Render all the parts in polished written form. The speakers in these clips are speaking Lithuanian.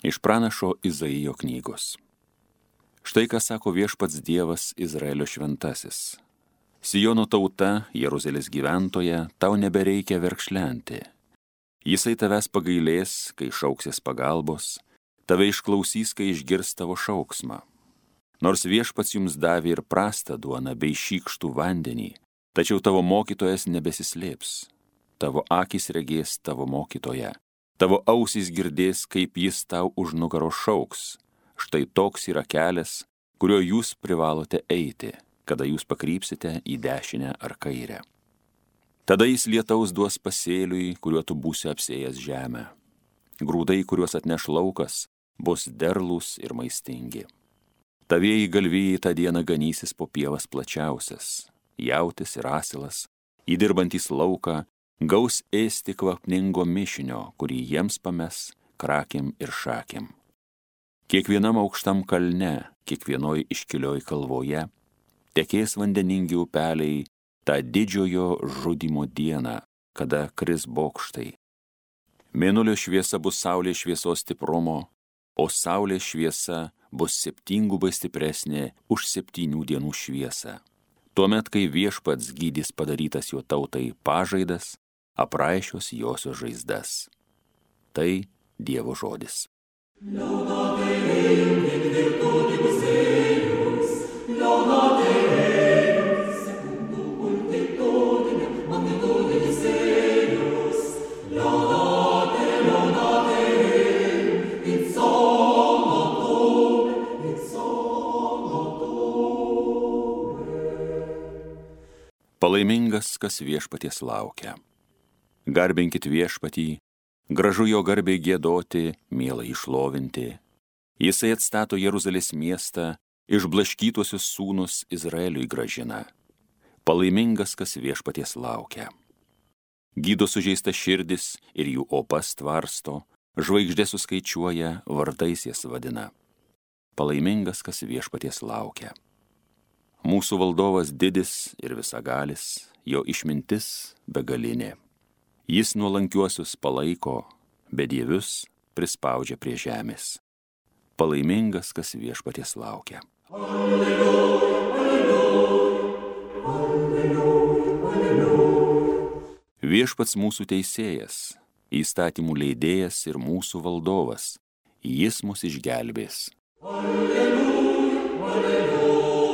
Iš pranašo Izaijo knygos. Štai ką sako viešpats Dievas Izraelio šventasis. Sijono tauta, Jeruzalės gyventoja, tau nebereikia verkšlenti. Jisai tavęs pagailės, kai šauksies pagalbos, tave išklausys, kai išgirs tavo šauksmą. Nors viešpats jums davė ir prastą duoną bei šykštų vandenį, tačiau tavo mokytojas nebesislėps. Tavo akys regės tavo mokytoją, tavo ausys girdės, kaip jis tau už nugaro šauks. Štai toks yra kelias, kuriuo jūs privalote eiti, kada jūs pakrypsite į dešinę ar kairę. Tada jis lietaus duos pasėliui, kuriuo tu būsi apsėjęs žemę. Grūdai, kuriuos atneš laukas, bus derlūs ir maistingi. Tavieji galvijai tą dieną ganysis po pievas plačiausias, jautis ir asilas, įdirbantys lauką, gaus ėsti kvapningo mišinio, kurį jiems pames krakėm ir šakėm. Kiekvienam aukštam kalne, kiekvienoj iškilioj kalvoje, tekės vandeningi upeliai tą didžiojo žudymo dieną, kada kris bokštai. Mėnulio šviesa bus saulės šviesos stiprumo, o saulės šviesa bus 7 stipresnė už 7 dienų šviesą. Tuomet, kai viešpats gydys padarytas jo tautai pažaidas, apraišios josios žaizdas. Tai Dievo žodis. Palaimingas, kas viešpaties laukia. Garbinkit viešpatį, gražu jo garbei giedoti, mielai išlovinti. Jisai atstato Jeruzalės miestą, išblaškytuosius sūnus Izraeliui grąžina. Palaimingas, kas viešpaties laukia. Gydo sužeistas širdis ir jų opas tvarsto, žvaigždės suskaičiuoja, vardais jas vadina. Palaimingas, kas viešpaties laukia. Mūsų valdovas didis ir visagalis, jo išmintis begalinė. Jis nuolankiuosius palaiko, bedievius prispaudžia prie žemės. Palaimingas, kas viešpaties laukia. Alleluja, alleluja, alleluja, alleluja. Viešpats mūsų teisėjas, įstatymų leidėjas ir mūsų valdovas, jis mus išgelbės. Alleluja, alleluja.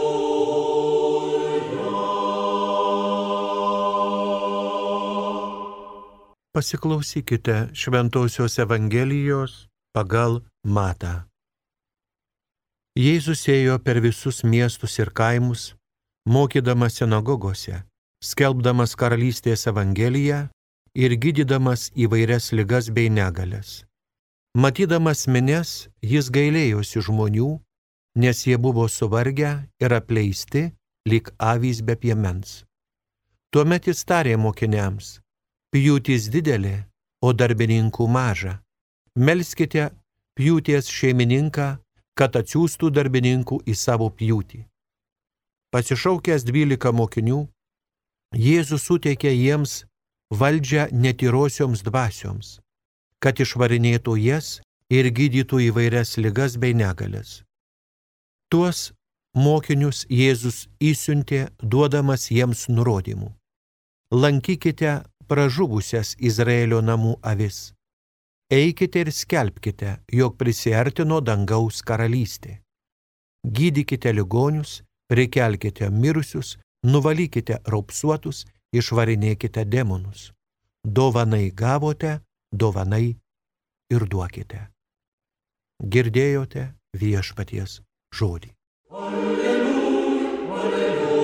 Pasiklausykite Šventosios Evangelijos pagal Matą. Jėzus ėjo per visus miestus ir kaimus, mokydamas sinagogose, skelbdamas karalystės Evangeliją ir gydydamas įvairias ligas bei negalias. Matydamas minias, jis gailėjosi žmonių, nes jie buvo suvargę ir apleisti, lyg avys be piemens. Tuomet jis tarė mokiniams: pjūtis didelė, o darbininkų maža. Melskite pjūties šeimininką, kad atsiųstų darbininkų į savo pjūtį. Pasišaukęs 12 mokinių, Jėzus suteikė jiems valdžią netyrosioms dvasioms, kad išvarinėtų jas ir gydytų įvairias ligas bei negalias. Tuos mokinius Jėzus įsiuntė, duodamas jiems nurodymų: lankykite pražuvusias Izraelio namų avis. Eikite ir skelbkite, jog prisiartino dangaus karalystė. Gydykite ligonius, prikelkite mirusius, nuvalykite raupsuotus, išvarinėkite demonus. Dovanai gavote, dovanai ir duokite. Girdėjote viešpaties žodį. Alleluja, alleluja.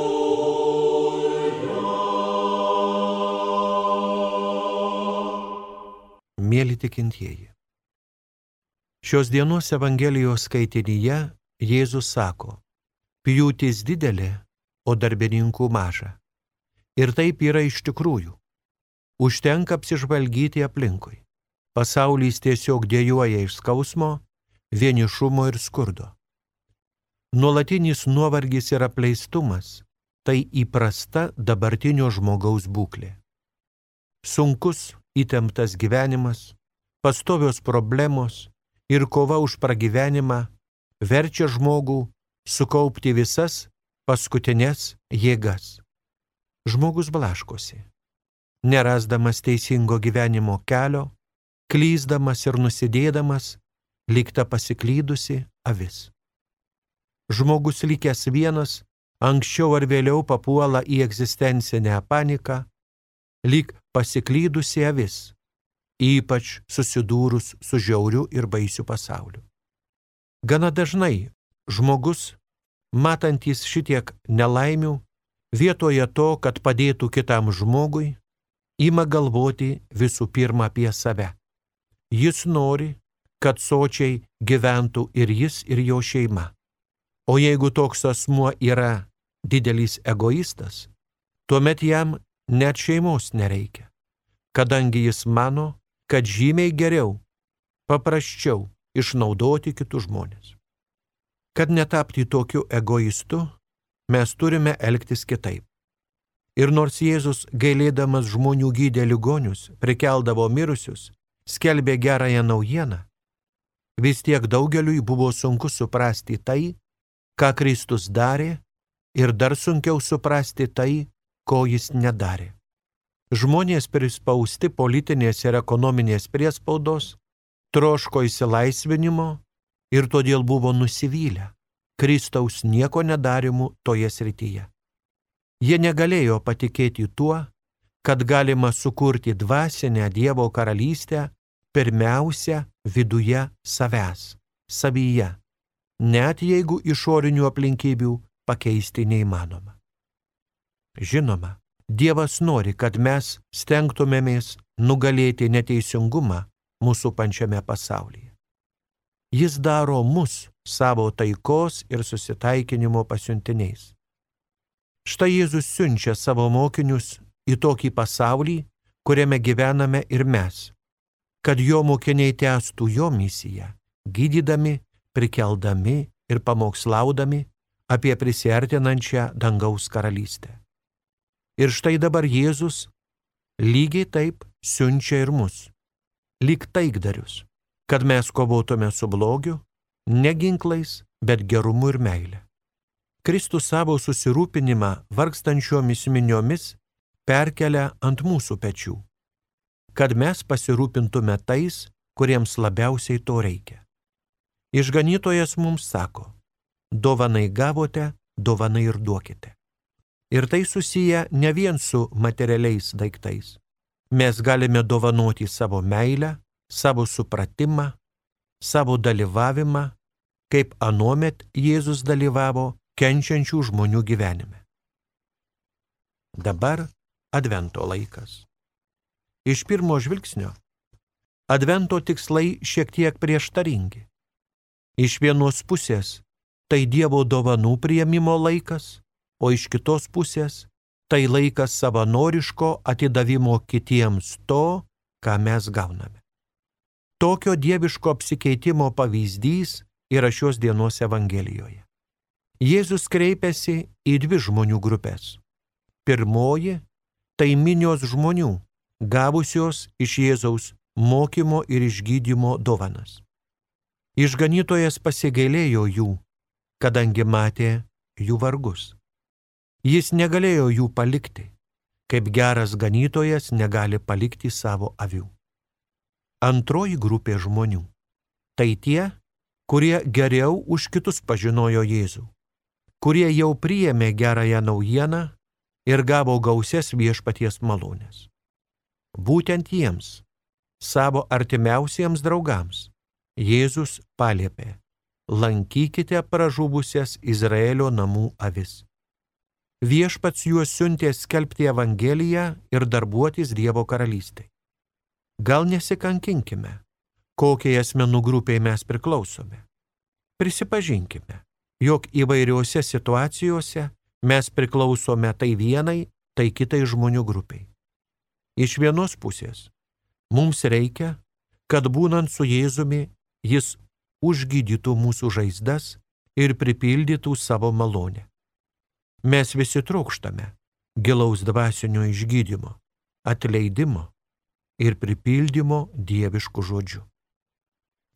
Mėly tikintieji, šios dienos Evangelijos skaitinyje Jėzus sako: pjūtis didelė, o darbininkų maža. Ir taip yra iš tikrųjų. Užtenka apsižvalgyti aplinkui. Pasaulis tiesiog dejuoja iš skausmo, vienišumo ir skurdo. Nuolatinis nuovargis ir apleistumas – tai įprasta dabartinio žmogaus būklė. Sunkus, įtemptas gyvenimas, pastovios problemos ir kova už pragyvenimą verčia žmogų sukaupti visas paskutinės jėgas. Žmogus blaškosi, nerasdamas teisingo gyvenimo kelio, klysdamas ir nusidėdamas, lyg ta pasiklydusi avis. Žmogus likęs vienas anksčiau ar vėliau papuola į egzistencinę paniką, lyg pasiklydusi avis, ypač susidūrus su žiauriu ir baisiu pasauliu. Gana dažnai žmogus, matantis šitiek nelaimių, vietoje to, kad padėtų kitam žmogui, ima galvoti visų pirma apie save. Jis nori, kad sočiai gyventų ir jis, ir jo šeima. O jeigu toks asmuo yra didelis egoistas, tuomet jam net šeimos nereikia, kadangi jis mano, kad žymiai geriau, paprasčiau išnaudoti kitus žmonės. Kad netapti tokiu egoistu, mes turime elgtis kitaip. Ir nors Jėzus, gailėdamas žmonių gydė ligonius, prikeldavo mirusius, skelbė gerąją naujieną, vis tiek daugeliui buvo sunku suprasti tai, ką Kristus darė, ir dar sunkiau suprasti tai, ko jis nedarė. Žmonės prispausti politinės ir ekonominės priespaudos, troško išsilaisvinimo ir todėl buvo nusivylę Kristaus nieko nedarimu toje srityje. Jie negalėjo patikėti tuo, kad galima sukurti dvasinę Dievo karalystę pirmiausia viduje savęs, savyje, net jeigu išorinių aplinkybių pakeisti neįmanoma. Žinoma, Dievas nori, kad mes stengtumėmės nugalėti neteisingumą mūsų pančiame pasaulyje. Jis daro mus savo taikos ir susitaikinimo pasiuntiniais. Štai Jėzus siunčia savo mokinius į tokį pasaulį, kuriame gyvename ir mes, kad jo mokiniai tęstų jo misiją, gydydami, prikeldami ir pamokslaudami apie prisiartinančią dangaus karalystę. Ir štai dabar Jėzus lygiai taip siunčia ir mus, lyg taikdarius, kad mes kovotume su blogiu, ne ginklais, bet gerumu ir meile. Kristus savo susirūpinimą vargstančiomis miniomis perkelia ant mūsų pečių, kad mes pasirūpintume tais, kuriems labiausiai to reikia. Išganytojas mums sako: dovanai gavote, dovanai ir duokite. Ir tai susiję ne vien su materialiais daiktais. Mes galime dovanoti savo meilę, savo supratimą, savo dalyvavimą, kaip anuomet Jėzus dalyvavo kenčiančių žmonių gyvenime. Dabar Advento laikas. Iš pirmo žvilgsnio Advento tikslai šiek tiek prieštaringi. Iš vienos pusės tai Dievo dovanų priėmimo laikas, o iš kitos pusės tai laikas savanoriško atidavimo kitiems to, ką mes gauname. Tokio dieviško apsikeitimo pavyzdys yra šios dienos Evangelijoje. Jėzus kreipiasi į dvi žmonių grupės. Pirmoji – tai minios žmonių, gavusios iš Jėzaus mokymo ir išgydymo dovanas. Išganytojas pasigailėjo jų, kadangi matė jų vargus. Jis negalėjo jų palikti, kaip geras ganytojas negali palikti savo avių. Antroji grupė žmonių – tai tie, kurie geriau už kitus pažinojo Jėzų, kurie jau priėmė gerąją naujieną ir gavo gausias viešpaties malonės. Būtent jiems, savo artimiausiems draugams, Jėzus paliepė: lankykite pražuvusias Izraelio namų avis. Viešpats juos siuntė skelbti Evangeliją ir darbuotis Dievo karalystei. Gal nesikankinkime, kokiai asmenų grupiai mes priklausome. Prisipažinkime, jog įvairiose situacijose mes priklausome tai vienai, tai kitai žmonių grupiai. Iš vienos pusės mums reikia, kad būnant su Jėzumi, jis užgydytų mūsų žaizdas ir pripildytų savo malonę. Mes visi trokštame gilaus dvasinio išgydymo, atleidimo ir pripildymo dieviškų žodžių.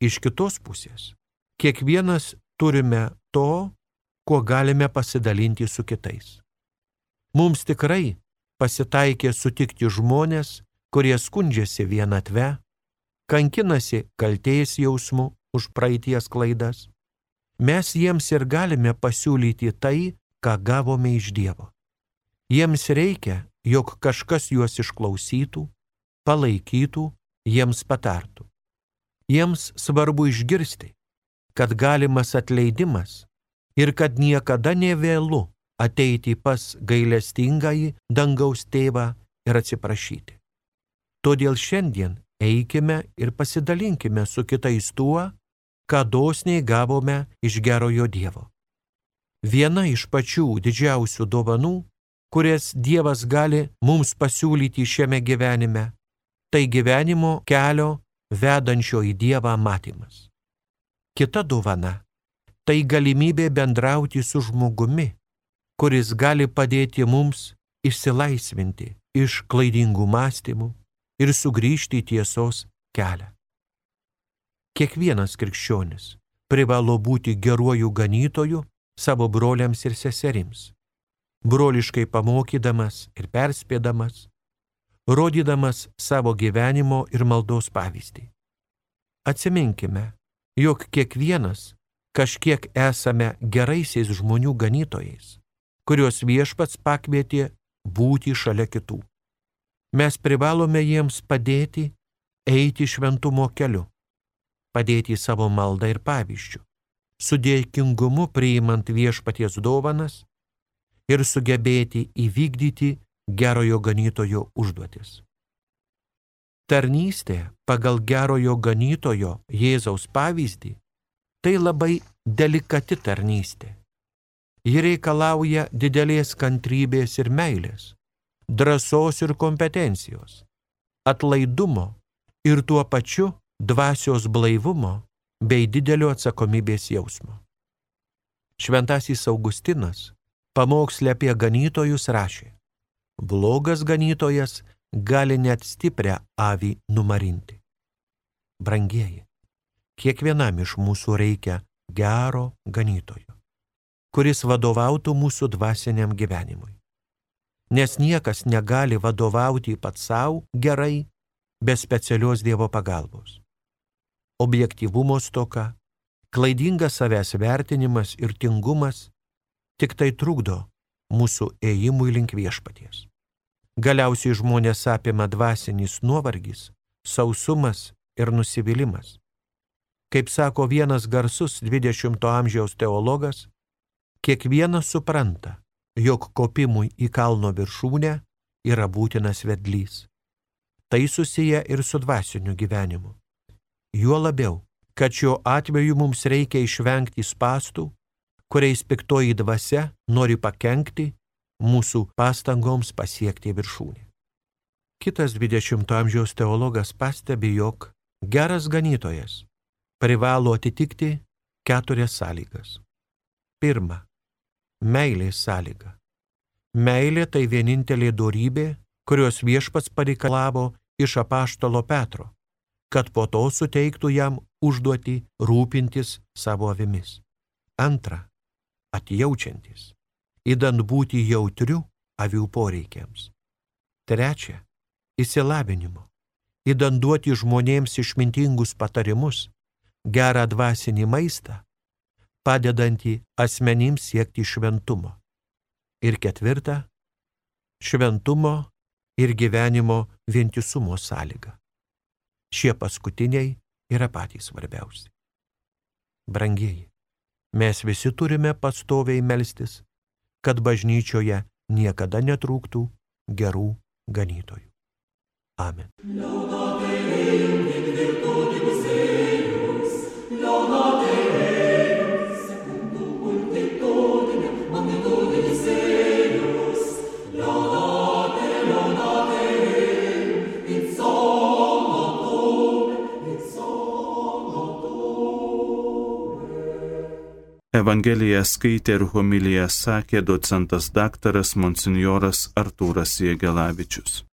iš kitos pusės, kiekvienas turime to, kuo galime pasidalinti su kitais. Mums tikrai pasitaikė sutikti žmonės, kurie skundžiasi vienatve, kankinasi kaltės jausmu už praeities klaidas. Mes jiems ir galime pasiūlyti tai, ką gavome iš Dievo. Jiems reikia, jog kažkas juos išklausytų, palaikytų, jiems patartų. Jiems svarbu išgirsti, kad galimas atleidimas ir kad niekada nevėlu ateiti pas gailestingąjį dangaus tėvą ir atsiprašyti. Todėl šiandien eikime ir pasidalinkime su kitais tuo, ką dosniai gavome iš gerojo Dievo. Viena iš pačių didžiausių dovanų, kurias Dievas gali mums pasiūlyti šiame gyvenime, tai gyvenimo kelio vedančio į Dievą matymas. Kita dovana – tai galimybė bendrauti su žmogumi, kuris gali padėti mums išsilaisvinti iš klaidingų mąstymų ir sugrįžti į tiesos kelią. Kiekvienas krikščionis privalo būti geruoju ganytoju savo broliams ir seserims, broliškai pamokydamas ir perspėdamas, rodydamas savo gyvenimo ir maldos pavyzdį. Atsiminkime, jog kiekvienas kažkiek esame geraisiais žmonių ganytojais, kuriuos Viešpats pakvietė būti šalia kitų. Mes privalome jiems padėti eiti šventumo keliu, padėti savo maldą ir pavyzdžių, su dėkingumu priimant Viešpaties dovanas ir sugebėti įvykdyti gerojo ganytojo užduotis. Tarnystė pagal gerojo ganytojo Jėzaus pavyzdį – tai labai delikati tarnystė. Ji reikalauja didelės kantrybės ir meilės, drąsos ir kompetencijos, atlaidumo ir tuo pačiu dvasios blaivumo bei didelio atsakomybės jausmo. Šventasis Augustinas pamoksle apie ganytojus rašė: blogas ganytojas gali net stiprią avį numarinti. Brangieji, kiekvienam iš mūsų reikia gero ganytojo, kuris vadovautų mūsų dvasiniam gyvenimui. Nes niekas negali vadovauti pats savo gerai be specialios Dievo pagalbos. Objektyvumo stoka, klaidingas savęs vertinimas ir tingumas tik tai trukdo mūsų ėjimui link Viešpaties. Galiausiai žmonės apima dvasinis nuovargis, sausumas ir nusivylimas. Kaip sako vienas garsus 20 amžiaus teologas, kiekvienas supranta, jog kopimui į kalno viršūnę yra būtinas vedlys. Tai susiję ir su dvasiniu gyvenimu. Juo labiau, kad šiuo atveju mums reikia išvengti spąstų, kuriais piktoji dvasia nori pakenkti mūsų pastangoms pasiekti viršūnę. Kitas 20 amžiaus teologas pastebi, jog geras ganytojas privalo atitikti 4 sąlygas. Pirma, meilės sąlyga. Meilė tai vienintelė dorybė, kurios Viešpats pareikalavo iš apaštalo Petro, kad po to suteiktų jam užduotį rūpintis savo avimis. Antra, atjaučiantis, idant būti jautriu avių poreikiams. Trečia, išsilavinimo, idant duoti žmonėms išmintingus patarimus, gerą dvasinį maistą, padedantį asmenims siekti šventumo. Ir ketvirta, šventumo ir gyvenimo vientisumo sąlyga. Šie paskutiniai yra patys svarbiausi. Brangieji, mes visi turime pastoviai melstis, kad bažnyčioje niekada netrūktų gerų ganytojų. Amen. Evangeliją skaitė ir homiliją sakė docentas daktaras monsinjoras Artūras Jėgelavičius.